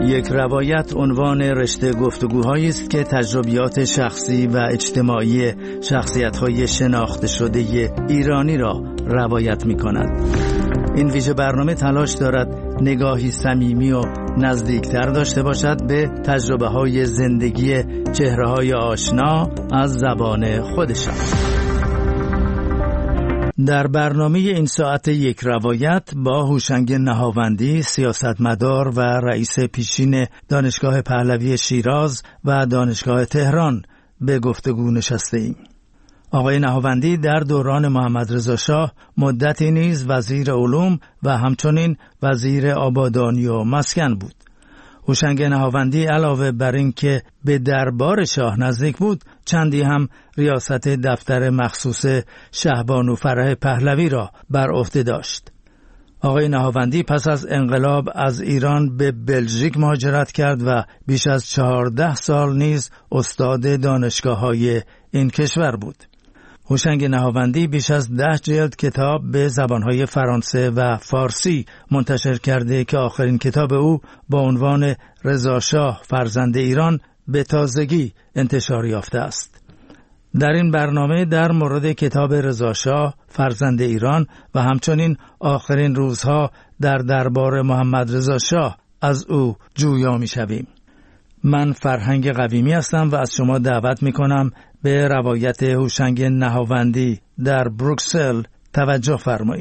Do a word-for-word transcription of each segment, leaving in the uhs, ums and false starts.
یک روایت عنوان رشته گفتگوهایی است که تجربیات شخصی و اجتماعی شخصیت‌های شناخته شده ایرانی را روایت می‌کند. این ویژه برنامه تلاش دارد نگاهی صمیمی و نزدیکتر داشته باشد به تجربه‌های زندگی چهره‌های آشنا از زبان خودشان. در برنامه این ساعت یک روایت با هوشنگ نهاوندی، سیاستمدار و رئیس پیشین دانشگاه پهلوی شیراز و دانشگاه تهران به گفتگو نشسته ایم. آقای نهاوندی در دوران محمد رضا شاه مدتی نیز وزیر علوم و همچنین وزیر آبادانی و مسکن بود. هوشنگ نهاوندی علاوه بر این که به دربار شاه نزدیک بود، چندی هم ریاست دفتر مخصوص شهبانو فرح پهلوی را بر عهده داشت. آقای نهاوندی پس از انقلاب از ایران به بلژیک مهاجرت کرد و بیش از چهارده سال نیز استاد دانشگاه‌های این کشور بود. هوشنگ نهاوندی بیش از ده جلد کتاب به زبانهای فرانسه و فارسی منتشر کرده که آخرین کتاب او با عنوان رضا شاه فرزند ایران به تازگی انتشار یافته است. در این برنامه در مورد کتاب رضا شاه فرزند ایران و همچنین آخرین روزها در دربار محمد رضا شاه از او جویا می شویم. من فرهنگ قویمی هستم و از شما دعوت می کنم به روایت هوشنگ نهاوندی در بروکسل توجه فرمایید.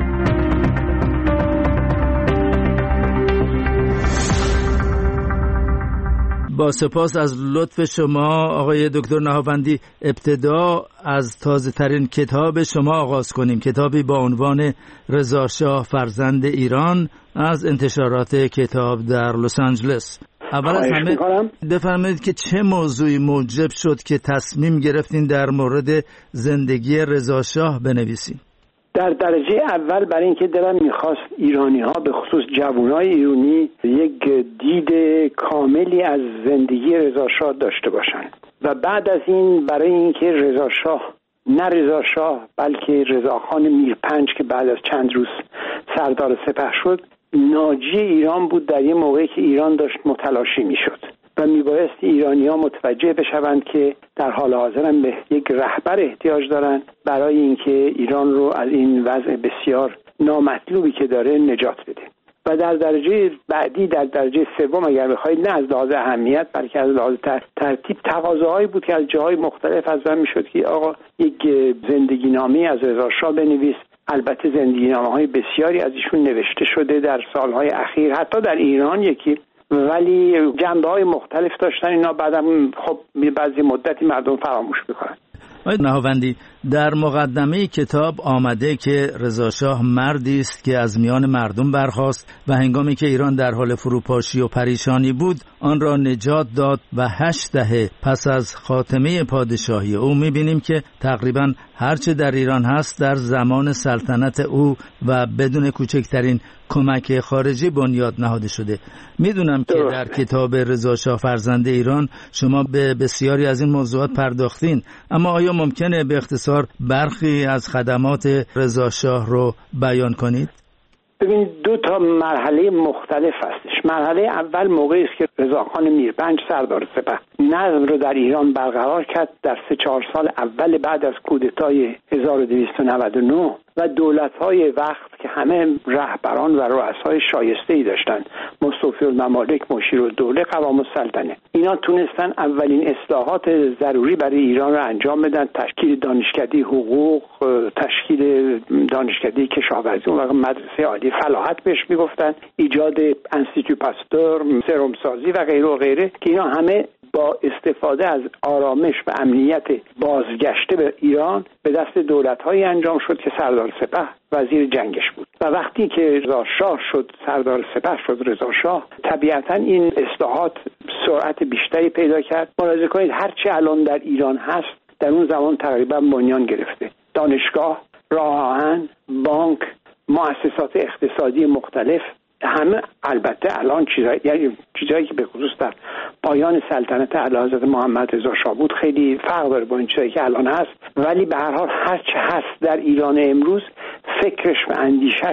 با سپاس از لطف شما آقای دکتر نهاوندی، ابتدا از تازه ترین کتاب شما آغاز کنیم، کتابی با عنوان رضا شاه فرزند ایران از انتشارات کتاب در لس آنجلس. اول از همه بفرمایید که چه موضوعی موجب شد که تصمیم گرفتین در مورد زندگی رضا شاه بنویسین؟ در درجه اول برای اینکه دلم میخواست ایرانی ها به خصوص جوانای ایرانی یک دید کاملی از زندگی رضا شاه داشته باشند و بعد از این برای اینکه رضا شاه نه رضا شاه بلکه رضاخان میرپنج که بعد از چند روز سردار سپه شد ناجی ایران بود در یه موقعی که ایران داشت متلاشی میشد و میبایست ایرانی ها متوجه بشوند که در حال حاضر هم به یک رهبر احتیاج دارند برای اینکه ایران رو از این وضع بسیار نامطلوبی که داره نجات بده. و در درجه بعدی، در درجه سوم اگر بخواید، نه از لحاظ اهمیت بلکه از لحاظ ترتیب، تقاضاهایی بود که از جاهای مختلف از من میشد که آقا یک زندگی نامه از رضا شاه بنویس. البته زندگی نامه های بسیاری از ایشون نوشته شده در سالهای اخیر، حتی در ایران یکی، ولی جنبه های مختلف داشتن اینا، بعدم خب بعضی مدتی مردم فراموش میکنن. آقای نهاوندی، در مقدمه کتاب آمده که رضا شاه مردی است که از میان مردم برخاست و هنگامی که ایران در حال فروپاشی و پریشانی بود آن را نجات داد و هشت دهه پس از خاتمه پادشاهی او می‌بینیم که تقریباً هرچه در ایران هست در زمان سلطنت او و بدون کوچکترین کمک خارجی بنیاد نهاده شده. میدونم که در کتاب رضا شاه فرزند ایران شما به بسیاری از این موضوعات پرداختین، اما آیا ممکنه به اختصار برخی از خدمات رضا شاه رو بیان کنید؟ ببینید، دو تا مرحله مختلف هستش. مرحله اول موقعی است که رضاخان میرپنج سردار سپه نظم رو در ایران برقرار کرد در سه چهار سال اول بعد از کودتای هزار و دویست و نود و نه و دولت‌های وقت که همه رهبران و رؤسای شایسته‌ای داشتند، مصطفی الممالک، مشیرالدوله، قوام السلطنه، اینا تونستن اولین اصلاحات ضروری برای ایران رو انجام بدن. تشکیل دانشکده حقوق، تشکیل دانشکده کشاورزی و مدرسه عالی فلاحت بهش میگفتن، ایجاد انستیتو پاستور، سرم سازی و غیره و غیره که اینا همه با استفاده از آرامش و امنیت بازگشته به ایران به دست دولت‌هایی انجام شد که سردار سپه وزیر جنگش بود. و وقتی که رضا شاه شد، سردار سپه شد رضا شاه، طبیعتاً این اصلاحات سرعت بیشتری پیدا کرد. ملاحظه کنید هرچی الان در ایران هست در اون زمان تقریبا بنیان گرفته. دانشگاه، راه آهن، بانک، مؤسسات اقتصادی مختلف، همه البته الان چیزایی یعنی چیزایی که به خصوص در پایان سلطنت اعلیحضرت محمد رضا شاه بود خیلی فرق داره با این چیزایی که الان هست، ولی به هر حال هر چه هست در ایران امروز فکرش و اندیشش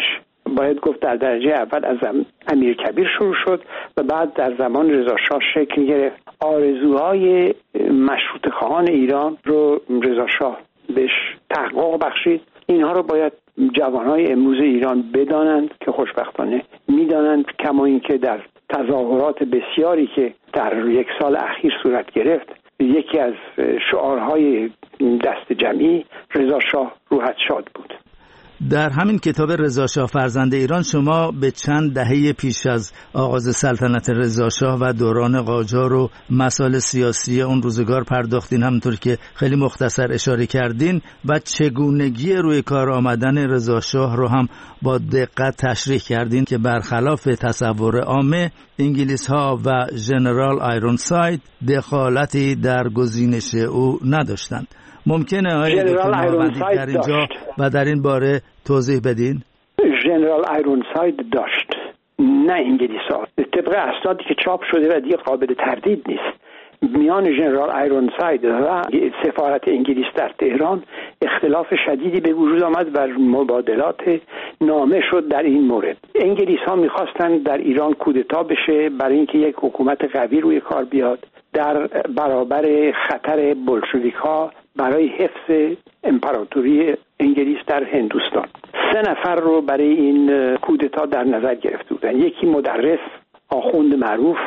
باید گفت در درجه اول از امیرکبیر شروع شد و بعد در زمان رضا شاه شکل گرفت. آرزوهای مشروطه خواهان ایران رو رضا شاه بهش تحقق بخشید. اینها رو باید جوانهای امروز ایران بدانند که خوشبختانه میدانند، کما اینکه در تظاهرات بسیاری که در یک سال اخیر صورت گرفت یکی از شعارهای دست جمعی رضا شاه روحت شاد بود. در همین کتاب رضا شاه فرزند ایران شما به چند دهه پیش از آغاز سلطنت رضا شاه و دوران قاجار و مسائل سیاسی اون روزگار پرداختین، همونطور که خیلی مختصر اشاره کردین، و چگونگی روی کار آمدن رضا شاه رو هم با دقت تشریح کردین که برخلاف تصور عامه انگلیس ها و ژنرال آیرونساید دخالتی در گزینش او نداشتند. ممکنه آقای دکتر نهاوندی در اینجا و در این باره توضیح بدین؟ ژنرال آیرونساید داشت، نه انگلیس ها. طبق اسنادی که چاپ شده و دیگه قابل تردید نیست، میان ژنرال آیرونساید و سفارت انگلیس در تهران اختلاف شدیدی به وجود آمد و مبادلات نامه شد در این مورد. انگلیس ها میخواستن در ایران کودتا بشه برای اینکه یک حکومت قوی روی کار بیاد در برابر خطر بولشویک ها برای حفظ امپراتوری انگلیس در هندوستان. سه نفر رو برای این کودتا در نظر گرفته بودن. یکی مدرس آخوند معروف،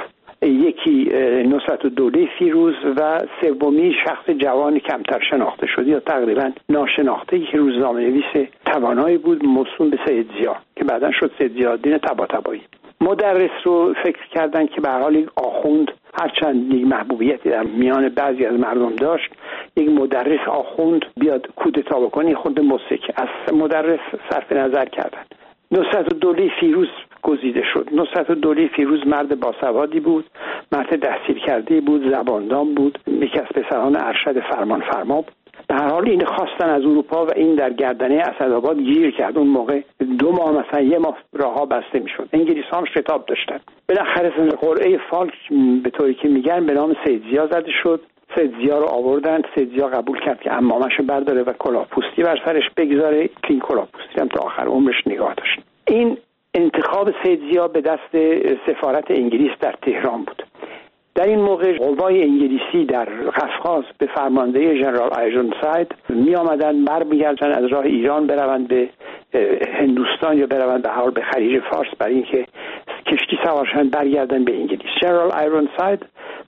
یکی نصرتالدوله فیروز و سومی شخص جوان کمتر شناخته شده یا تقریبا ناشناخته که روزنامه نویس توانایی بود موسوم به سید ضیا که بعداً شد سید ضیاءالدین طباطبایی. مدرس رو فکر کردن که به هر حال یک آخوند هرچند یک محبوبیتی در میان بعضی از مردم داشت، یک مدرس آخوند بیاد کودتا بکنه خود مسک. از مدرس صرف نظر کردن. نصرتالدوله فیروز گزیده شد. نصرتالدوله فیروز مرد باسوادی بود، مرد تحصیل کرده بود، زباندان بود، یکی از پسران ارشد فرمان فرما بود. به هر حال این خواستن از اروپا و این در گردنه اسدآباد گیر کرد. اون موقع دو ماه مثلا یه ماه راهها بسته میشد. انگلیس هم شتاب داشتن. بالاخره قرعه فالک به طوری که میگن به نام سید ضیا زده شد. سید ضیا رو آوردن. سید ضیا قبول کرد که عمامه‌شو برداره و کلاهپوستی بر سرش بگذاره که این کلاهپوستی هم تا آخر عمرش نگاه داشت. این انتخاب سید ضیا به دست سفارت انگلیس در تهران بود. در این موقع قوای انگلیسی در قفقاز به فرماندهی ژنرال آیرونساید می آمدن برمیگردن از راه ایران بروند به هندوستان یا بروند به حال به خلیج فارس برای اینکه کشتی سوارشن برگردن به انگلیس. ژنرال آیرونساید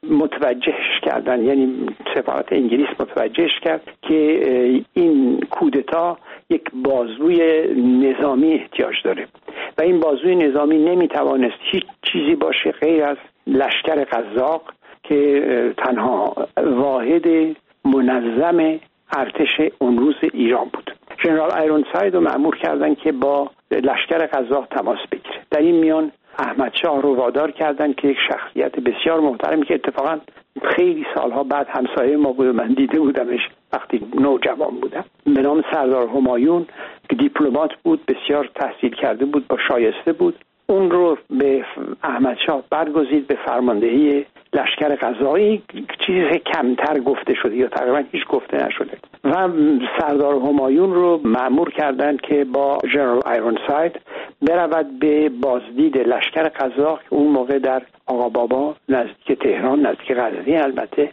متوجهش کردن، یعنی سفارت انگلیس متوجهش کرد که این کودتا یک بازوی نظامی احتیاج داره و این بازوی نظامی نمیتوانست هیچ چیزی باشه غیر از لشکر قزاق که تنها واحد منظم ارتش اون روز ایران بود. ژنرال آیرونساید رو مأمور کردن که با لشکر قزاق تماس بگیره. در این میان احمد شاه رو وادار کردن که یک شخصیت بسیار محترمی که اتفاقا خیلی سالها بعد همسایه ما بود، من دیده بودمش وقتی نوجوان بودم، به نام سردار همایون که دیپلمات بود، بسیار تحصیل کرده بود، با شایسته بود، اون رو به احمد شاه برگزید به فرماندهی لشکر قزاقی. چیزی کمتر گفته شده یا تقریبا هیچ گفته نشده و سردار همایون رو مأمور کردند که با ژنرال آیرونساید برود به بازدید لشکر قزاق که اون موقع در آقابابا نزدیک تهران، نزدیک قزوین البته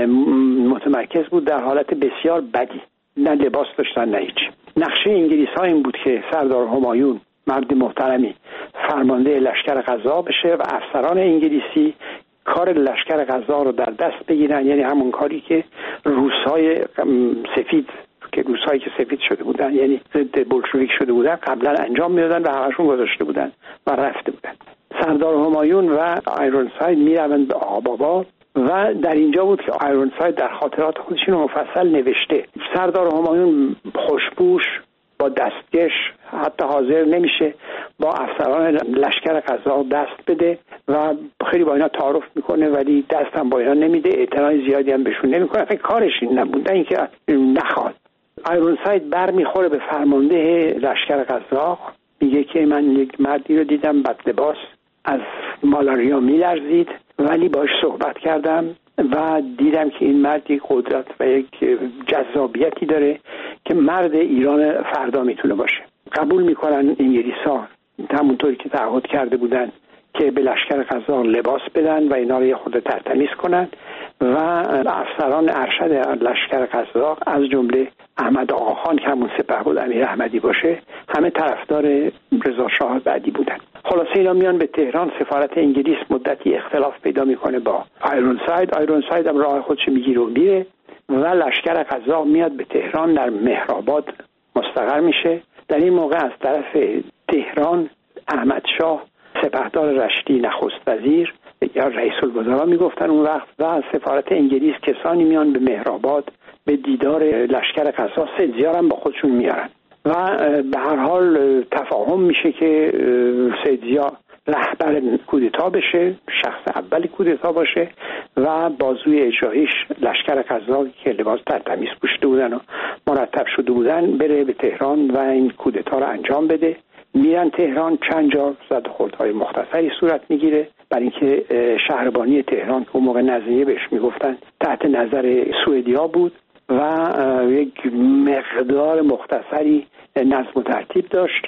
متمرکز بود، در حالت بسیار بدی، نه لباس داشتن نه هیچ. نقشه انگلیس ها این بود که سردار همایون مرد محترمی فرمانده لشکر قزاق بشه و افسران انگلیسی کار لشکر قزاق رو در دست بگیرن، یعنی همون کاری که روس‌های سفید که روس‌هایی که سفید شده بودن یعنی ضد بولشویک شده بودن قبلا انجام میدادن و همشون گذاشته بودن و رفته بودن. سردار همایون و آیرونساید میروند به آقابابا و در اینجا بود که آیرونساید در خاطرات خودش اینو مفصل نوشته. سردار همایون خوشپوش با دستکش حتی حاضر نمیشه با افسران لشکر قزاق دست بده و خیلی با اینا تعارف میکنه ولی دست هم با اینا نمیده، اعتنای زیادی هم بهشون نمیکنه. فکر کارش این نبود، اینکه نخواد. آیرونساید بر میخوره به فرمانده لشکر قزاق، میگه که من یک مردی رو دیدم بد لباس، از مالاریا میلرزید ولی باش صحبت کردم و دیدم که این مرد یک قدرت و یک جذابیتی داره که مرد ایران فردا میتونه باشه. قبول میکنن انگلیس‌ها همونطوری که تعهد کرده بودن که به لشکر قزاق لباس بدن و اینا رو یه خود ترتمیز کنن و افسران ارشد لشکر قزاق از جمله احمد آقاخان که همون سپهبد امیر احمدی باشه همه طرفدار رضا شاه بعدی بودن. خلاصه اینا میان به تهران. سفارت انگلیس مدتی اختلاف پیدا میکنه با آیرونساید. آیرونساید هم راه خودش میگیره و میره و لشکر قزاق میاد به تهران، در مهرآباد مستقر میشه. در این موقع از طرف تهران احمد شاه سپهدار رشتی نخست وزیر یا رئیس الوزراء میگفتن اون وقت و از سفارت انگلیس کسانی میان به مهرآباد به دیدار لشکر قزاق. سیدزیا هم با خودشون میارن و به هر حال تفاهم میشه که سیدزیا رهبر کودتا بشه، شخص اولی کودتا باشه و بازوی اجراییش لشکر قزاق که لباس ترتمیز پوشیده بودن و مرتب شده بودن بره به تهران و این کودتا رو انجام بده. میرن تهران، چند جا زد خردهای مختصری صورت میگیره برای اینکه شهربانی تهران که اون موقع نظریه بهش میگفتن تحت نظر سوئدیا بود و یک مقدار مختصری نظم و ترتیب داشت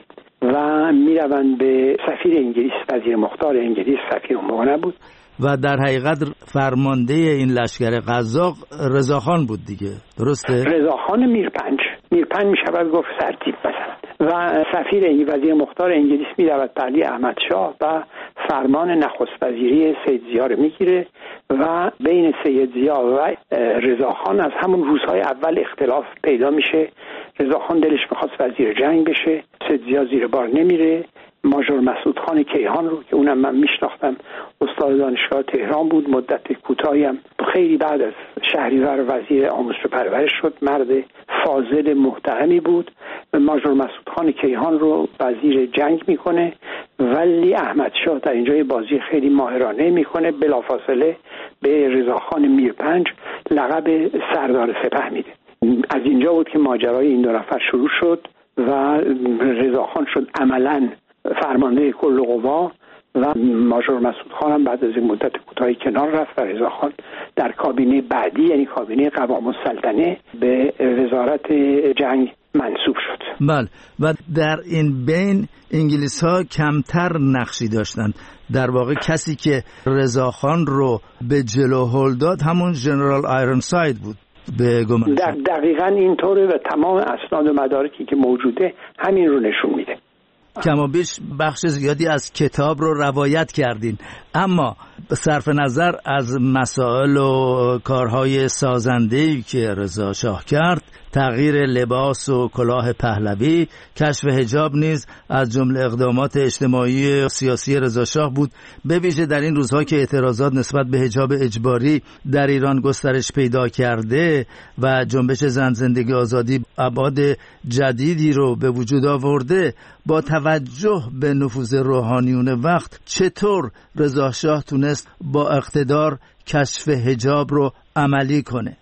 و میروند به سفیر انگلیس، وزیر مختار انگلیس سفیر اون موقع نبود و در حقیقت فرمانده این لشکر قزاق رضاخان بود دیگه، درسته؟ رضاخان میرپنج میرپنج میشود گفت سرتیپ مثلا. و سفیر وزیر مختار انگلیس میرود پهلوی احمد شاه و فرمان نخست وزیری سید ضیا رو میگیره و بین سید ضیا و رضاخان از همون روزهای اول اختلاف پیدا میشه. رضاخان دلش میخواست وزیر جنگ بشه، سید ضیا زیر بار نمیره. ماژور مسعود خان کیهان رو که اونم من میشناختم، استاد دانشگاه تهران بود، مدت کوتاهی هم خیلی بعد از شهریور وزیر آموزش و پرورش شد، مرد فاضل محترمی بود. ماژور مسعود خان کیهان رو وزیر جنگ میکنه ولی احمد شاه در اینجا بازی خیلی ماهرانه میکنه، بلافاصله به رضاخان میرپنج لقب سردار سپه میده. از اینجا بود که ماجرای این دو نفر شروع شد و رضاخان شد عملاً فرمانده کل قوا و ماژور مسعود خان هم بعد از این مدت کوتاهی کنار رفت و رضاخان در کابینه بعدی یعنی کابینه قوام السلطنه به وزارت جنگ منصوب شد. بله، و در این بین انگلیس ها کمتر نقشی داشتند. در واقع کسی که رضاخان رو به جلو هل داد همون ژنرال آیرونساید بود. به گمان در دقیقاً اینطوره و تمام اسناد و مدارکی که موجوده همین رو نشون میده. کما بیش بخش زیادی از کتاب رو روایت کردین، اما صرف نظر از مسائل و کارهای سازنده‌ای که رضا شاه کرد، تغییر لباس و کلاه پهلوی، کشف حجاب نیز از جمله اقدامات اجتماعی و سیاسی رضا شاه بود، به ویژه در این روزها که اعتراضات نسبت به حجاب اجباری در ایران گسترش پیدا کرده و جنبش زن زندگی آزادی ابعاد جدیدی رو به وجود آورده. با توجه به نفوذ روحانیون وقت چطور رضا شاه تونست با اقتدار کشف حجاب رو عملی کنه؟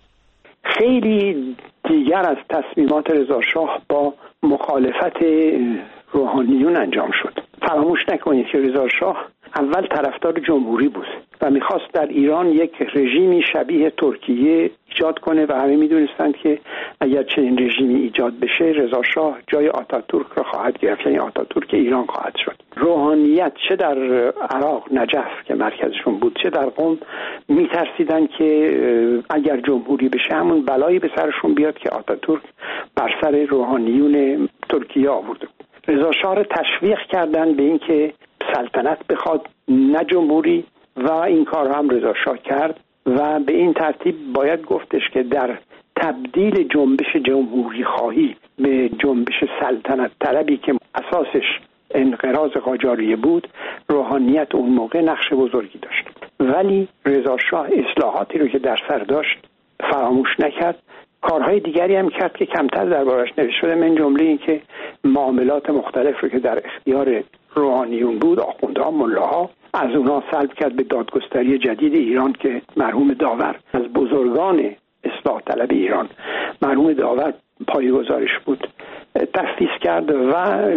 خیلی دیگر از تصمیمات رضا شاه با مخالفت روحانیون انجام شد. فراموش نکنید که رضا شاه اول طرفدار جمهوری بود و میخواست در ایران یک رژیمی شبیه ترکیه ایجاد کنه و همه میدونستند که اگر چنین رژیمی ایجاد بشه رضا شاه جای آتاتورک را خواهد گرفت، یعنی آتاتورک ایران خواهد شد. روحانیت چه در عراق نجف که مرکزشون بود چه در قم میترسیدن که اگر جمهوری بشه همون بلایی به سرشون بیاد که آتاتورک بر سر روحانیون ترکیه آورده بود. رضا شاه را تشویق کردن به اینکه سلطنت بخواد نه جمهوری و این کار هم رضا شاه کرد و به این ترتیب باید گفتش که در تبدیل جنبش جمهوری خواهی به جنبش سلطنت طلبی که اساسش انقراض قاجاریه بود، روحانیت اون موقع نقش بزرگی داشت. ولی رضا شاه اصلاحاتی رو که در سر داشت فراموش نکرد. کارهای دیگری هم کرد که کمتر دربارش نوشته شده، من جمله این که معاملات مختلف رو که در اختیار روحانیون بود، آخوندها، ملاها، از اونها سلب کرد به دادگستری جدید ایران که مرحوم داور از بزرگان اصلاح طلب ایران مرحوم داور پایه‌گذارش بود تأسیس کرد و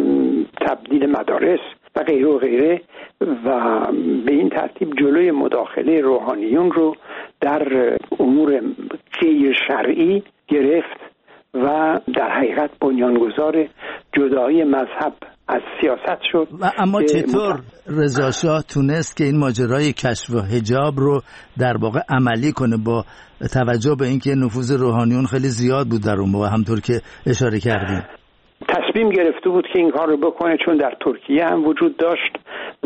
تبدیل مدارس و غیره و غیره و به این ترتیب جلوی مداخله روحانیون رو در امور غیر شرعی گرفت و در حقیقت بنیانگذار جدایی مذهب از سیاست شد. و اما چطور رضا شاه تونست که این ماجرای کشف و حجاب رو در واقع عملی کنه با توجه به اینکه نفوذ روحانیون خیلی زیاد بود در اون موقع، همطور که اشاره کردیم؟ تصمیم گرفته بود که این کار رو بکنه چون در ترکیه هم وجود داشت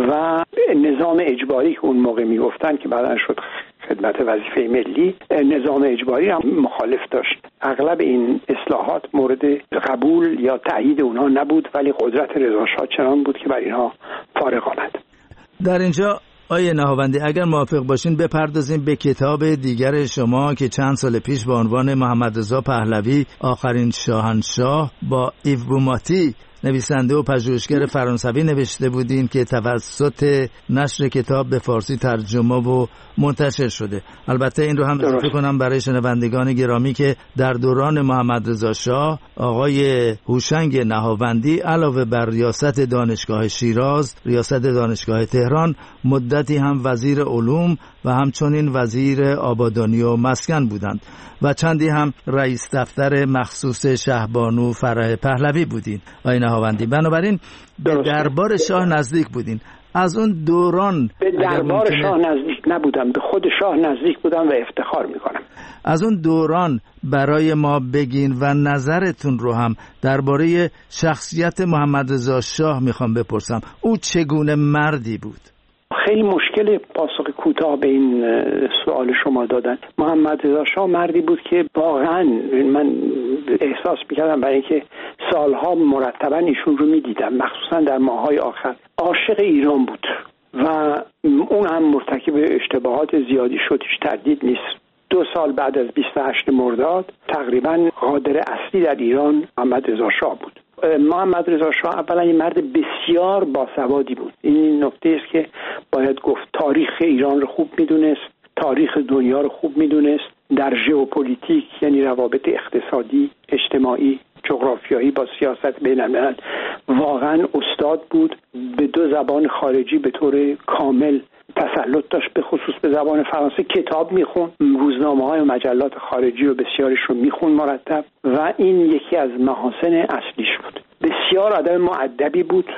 و نظام اجباری که اون موقع میگفتن که بعداً شد خدمت وظیفه ملی، نظام اجباری هم مخالف داشت. اغلب این اصلاحات مورد قبول یا تایید اونها نبود، ولی قدرت رضا شاه چنان بود که بر اینها فارغ آمد. در اینجا آیه نهاوندی اگر موافق باشین بپردازیم به کتاب دیگر شما که چند سال پیش با عنوان محمد رضا پهلوی آخرین شاهنشاه با ایو بوماتی نویسنده و پژوهشگر فرانسوی نوشته بودین که توسط نشر کتاب به فارسی ترجمه و منتشر شده. البته این رو هم اضافه کنم برای شنوندگان گرامی که در دوران محمد رضا شاه آقای هوشنگ نهاوندی علاوه بر ریاست دانشگاه شیراز، ریاست دانشگاه تهران، مدتی هم وزیر علوم و همچنین وزیر آبادانی و مسکن بودند و چندی هم رئیس دفتر مخصوص شهبانو فرح پهلوی بودین آقای نهاوندی. بنابراین به دربار شاه نزدیک بودین. از اون دوران به دربار شاه نزدیک نبودم، به خود شاه نزدیک بودم و افتخار میکنم. از اون دوران برای ما بگین و نظرتون رو هم درباره شخصیت محمد رضا شاه میخوام بپرسم. او چگونه مردی بود؟ خیلی مشکل پاسخ کوتاه به این سوال شما دادن. محمد رضا شاه مردی بود که واقعا من احساس میکردم برای اینکه سالها مرتبا ایشون رو میدیدم، مخصوصا در ماههای آخر، عاشق ایران بود و اون هم مرتکب اشتباهات زیادی شد، هیچ تردید نیست. دو سال بعد از بیست و هشتم مرداد تقریبا قادر اصلی در ایران محمد رضا شاه بود. محمد رضا شاه اولا این مرد بسیار باسوادی بود. این نکته است که باید گفت. تاریخ ایران رو خوب میدونست، تاریخ دنیا رو خوب میدونست، در ژئوپلیتیک یعنی روابط اقتصادی، اجتماعی، جغرافیایی با سیاست بین الملل واقعا استاد بود. به دو زبان خارجی به طور کامل تسلط داشت، به خصوص به زبان فرانسه. کتاب میخون، روزنامه‌های و مجلات خارجی و بسیارش رو میخون مرتب و این یکی از محاسن اصلیش بود. بسیار آدم مؤدبی بود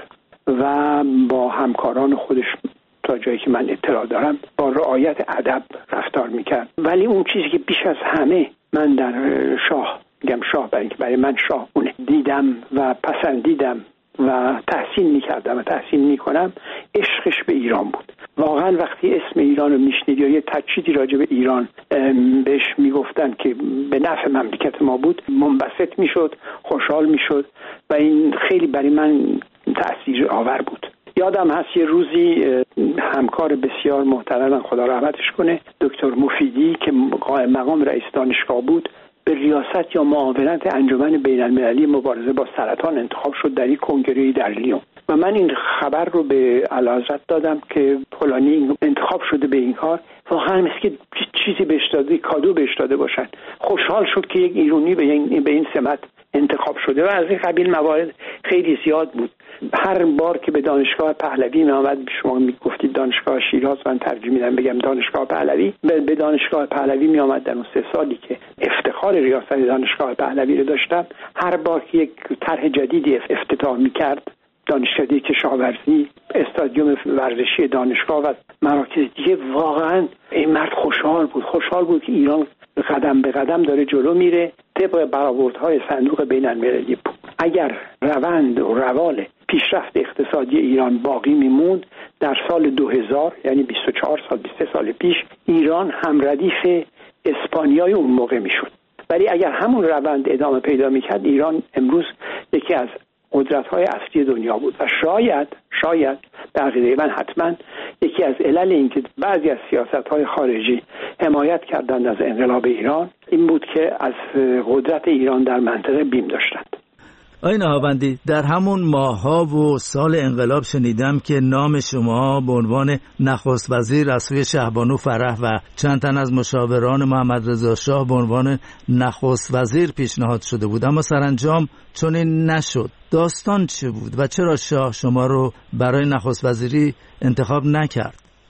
و با همکاران خودش تا جایی که من اطلاع دارم با رعایت ادب رفتار میکرد. ولی اون چیزی که بیش از همه من در شاه، میگم شاه برای اینکه برای من شاه اونه، دیدم و پسندیدم و تحسین میکردم و تحسین میکنم، عشقش به ایران بود. واقعا وقتی اسم ایران رو میشنید یا یه تجسیدی راجع به ایران بهش میگفتن که به نفع مملکت ما بود، منبسط میشد، خوشحال میشد و این خیلی برای من تأثیر آور بود. یادم هست یه روزی همکار بسیار محترم، خدا رحمتش کنه، دکتر مفیدی که قائم مقام رئیس دانشگاه بود، به ریاست یا معاونت انجمن بین‌المللی مبارزه با سرطان انتخاب شد در یک کنگره در لیون و من این خبر رو به اعلیحضرت دادم که فلانی انتخاب شده به این کار. واقعا مثل که چیزی بهش داده، کادو بهش داده باشن. خوشحال شد که یک ایرانی به این به این سمت انتخاب شده و از این قبیل موارد خیلی زیاد بود. هر بار که به دانشگاه پهلوی میآمد، شما میگفتید دانشگاه شیراز، من ترجیح میدم بگم دانشگاه پهلوی، به دانشگاه پهلوی میآمد در اون سه سالی که افتخار ریاست دانشگاه پهلوی رو داشتم، هر بار که یک طرح جدیدی افتتاح میکرد، دانشکده کشاورزی، استادیوم ورزشی دانشگاه و مراکز دیگه، واقعا این مرد خوشحال بود. خوشحال بود که ایران قدم به قدم داره جلو میره طبق برآوردهای صندوق بین‌المللی. اگر روند و روال پیشرفت اقتصادی ایران باقی میموند، در سال دو هزار یعنی بیست و چهار سال بیست و سه سال پیش ایران هم ردیف اسپانیای اون موقع میشد. ولی اگر همون روند ادامه پیدا میکرد، ایران امروز یکی از قدرت‌های اصلی دنیا بود و شاید شاید در عقیده من حتما یکی از علل این که بعضی از سیاست‌های خارجی حمایت کردند از انقلاب ایران این بود که از قدرت ایران در منطقه بیم داشتند. آقای نهاوندی، در همون ماه‌ها و سال انقلاب شنیدم که نام شما به عنوان نخست وزیر از سوی شهبانو فرح و چند تن از مشاوران محمد رضا شاه به عنوان نخست وزیر پیشنهاد شده بود، اما سرانجام چنین نشد. داستان چه بود و چرا شاه شما رو برای نخست وزیری انتخاب نکرد؟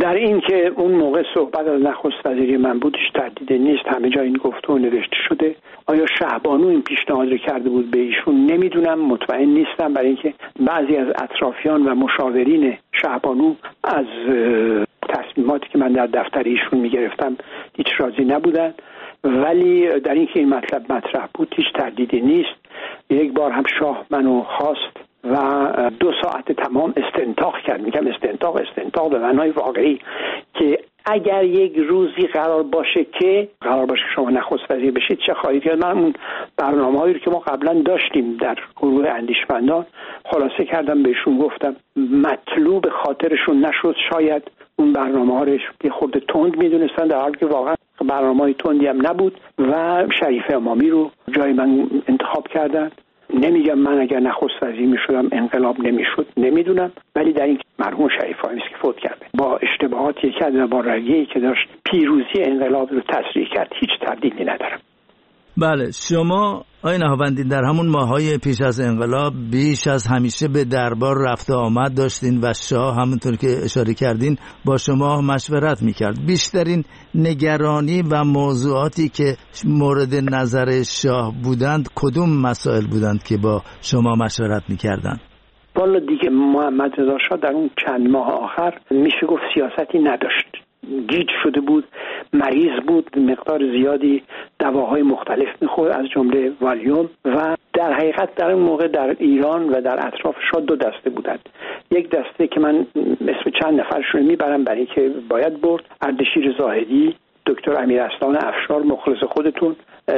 در این که اون موقع صحبت از نخست وزیری من بود هیچ تردیدی نیست، همه جا این گفته و نوشته شده. آیا شهبانو این پیشنهاد رو کرده بود به ایشون نمیدونم، مطمئن نیستم، برای اینکه بعضی از اطرافیان و مشاورین شهبانو از تصمیماتی که من در دفتر ایشون میگرفتم هیچ راضی نبودن. ولی در این که این مطلب مطرح بود هیچ تردیدی نیست. یک بار هم شاه منو خواست و دو ساعت تمام استنتاق کرد، میگم استنتاق استنتاق به معنای واقعی، که اگر یک روزی قرار باشه که قرار باشه شما نخست وزیر بشید چه خواهید کرد. من اون برنامه‌هایی رو که ما قبلا داشتیم در گروه اندیشمندان خلاصه کردم، بهشون گفتم مطلوب خاطرشون نشد، شاید اون برنامه‌ها رو یه خورده تند میدونستن، در حالی که واقعا برنامه‌های تندی هم نبود و شریف امامی رو جای من انتخاب کردن. نمیگم من اگر نخست وزیر میشدم انقلاب نمیشد، نمیدونم، ولی در این مرحوم شریف امامی که فوت کرده با اشتباهاتی که و با رویه‌ای که داشت پیروزی انقلاب رو تسریع کرد، هیچ تردیدی ندارم. بله، شما آقای نهاوندی در همون ماهای پیش از انقلاب بیش از همیشه به دربار رفت و آمد داشتین و شاه همونطور که اشاره کردین با شما مشورت میکرد. بیشترین نگرانی و موضوعاتی که مورد نظر شاه بودند کدوم مسائل بودند که با شما مشورت میکردند؟ والا دیگه محمد رضا شاه در اون چند ماه آخر میشه گفت سیاستی نداشت، گیج شده بود، مریض بود، مقدار زیادی دواهای مختلف میخورد از جمله والیوم و در حقیقت در اون موقع در ایران و در اطراف شاه دو دسته بودند. یک دسته که من اسم چند نفرشون میبرم برای که باید برد: اردشیر زاهدی، دکتر امیرارسلان افشار مخلص خودتون،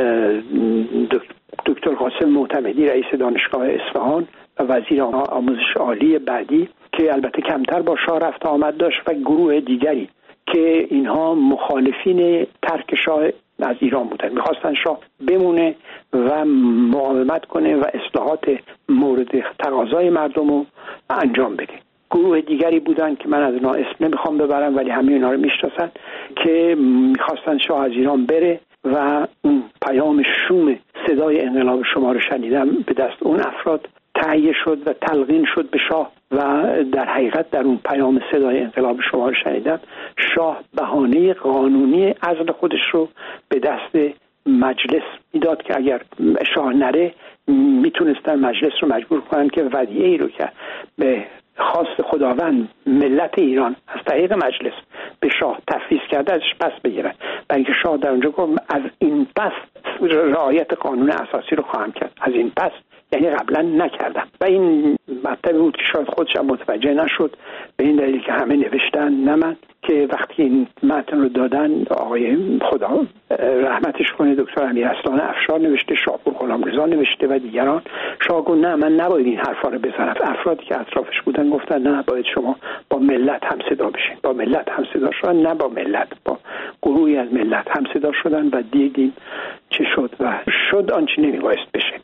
دکتر قاسم معتمدی رئیس دانشگاه اصفهان و وزیر آموزش عالی بعدی که البته کمتر با شاه رفت آمد داشت، و گروه دیگری که اینها مخالفین ترک شاه از ایران بودن، میخواستن شاه بمونه و مقاومت کنه و اصلاحات مورد تقاضای مردم رو انجام بده. گروه دیگری بودن که من از اونها اسم نمیخوام ببرم ولی همه اینا رو میشناسن، که میخواستن شاه از ایران بره و اون پیام شوم صدای انقلاب شما رو شنیدم به دست اون افراد تهیه شد و تلقین شد به شاه، و در حقیقت در اون پیام صدای انقلاب شما رو شنیدم شاه بهانه قانونی عزل خودش رو به دست مجلس میداد که اگر شاه نره میتونستن مجلس رو مجبور کنن که ودیعه ای رو که به خواست خداوند ملت ایران از طریق مجلس به شاه تفویض کرده ازش پس بگیرن، برای اینکه شاه در اونجا گفت از این پس رعایت قانون اساسی رو خواهم کرد، از این پس یعنی قبلا نکردم. و این مطلب بود که شاید خودش هم متوجه نشد، به این دلیل که همه نوشتن نه من، که وقتی این متن رو دادن آقای خدا رحمتش کنه دکتر امیرارسلان افشار نوشته، شاپور غلامرضا نوشته و دیگران، شاه گفت نه من نباید این حرفا رو بزنم. افرادی که اطرافش بودن گفتن نه باید شما با ملت هم صدا بشین. با ملت هم صدا شدن، نه با ملت، با گروهی از ملت هم صدا شدن و دیدیم چه شد و شد آنچه نمیبایست بشه.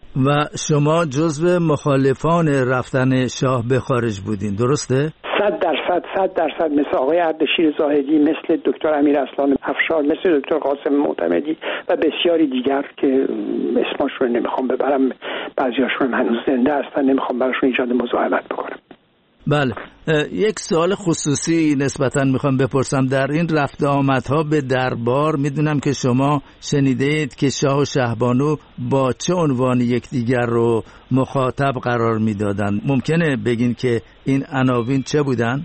و شما جزو مخالفان رفتن شاه به خارج بودین، درسته؟ صد درصد صد درصد مثل آقای اردشیر زاهدی، مثل دکتر امیرارسلان افشار، مثل دکتر قاسم معتمدی و بسیاری دیگر که اسمشون رو نمیخوام ببرم، بعضیاشون هنوز زنده هستن، نمیخوام براشون ایجاد مزاحمت بکنم. بله، یک سوال خصوصی نسبتاً میخوام بپرسم. در این رفت آمدها به دربار میدونم که شما شنیدید که شاه و شهبانو با چه عنوان یکدیگر رو مخاطب قرار میدادن. ممکنه بگین که این عناوین چه بودن؟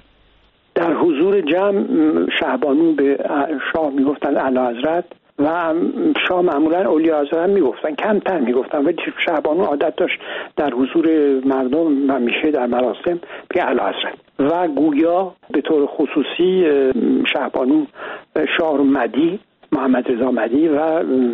در حضور جمع شهبانو به شاه میگفتن اعلیحضرت و شاه معمولا اولیا حضرت میگفتن، کمتر میگفتن، ولی شهبانو عادت داشت در حضور مردم و میشه در مراسم به اعلیحضرت. و گویا به طور خصوصی شهبانو شاه رو مدی، محمد رضا مدی و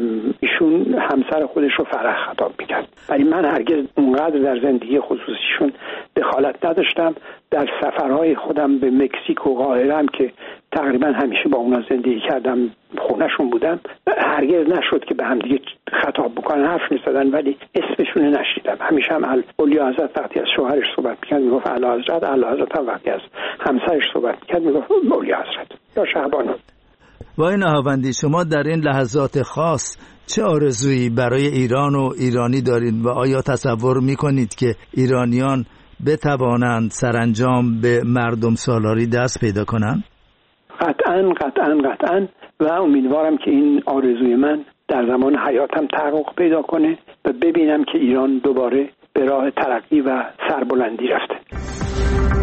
ایشون همسر خودش رو فرح خطاب میکرد. ولی من هرگز اونقدر در زندگی خصوصیشون دخالت نداشتم. در سفرهای خودم به مکزیک و قاهره هم که تقریبا همیشه با اونا زندگی کردم، خونهشون بودم، هرگز نشد که به هم دیگه خطاب بکنن، حرف می‌زدن ولی اسمشون نشیدم. همیشه هم اولیا حضرت وقتی از شوهرش صحبت می‌کرد میگفت اعلی حضرت، اعلی حضرت هم وقتی از همسرش صحبت می‌کرد میگفت اولیا حضرت یا شهبانو. وای نهاوندی، شما در این لحظات خاص چه آرزویی برای ایران و ایرانی دارید و آیا تصور می‌کنید که ایرانیان بتوانند سرانجام به مردم سالاری دست پیدا کنند؟ قطعاً قطعاً قطعاً و امیدوارم که این آرزوی من در زمان حیاتم تحقق پیدا کنه و ببینم که ایران دوباره به راه ترقی و سربلندی رفته.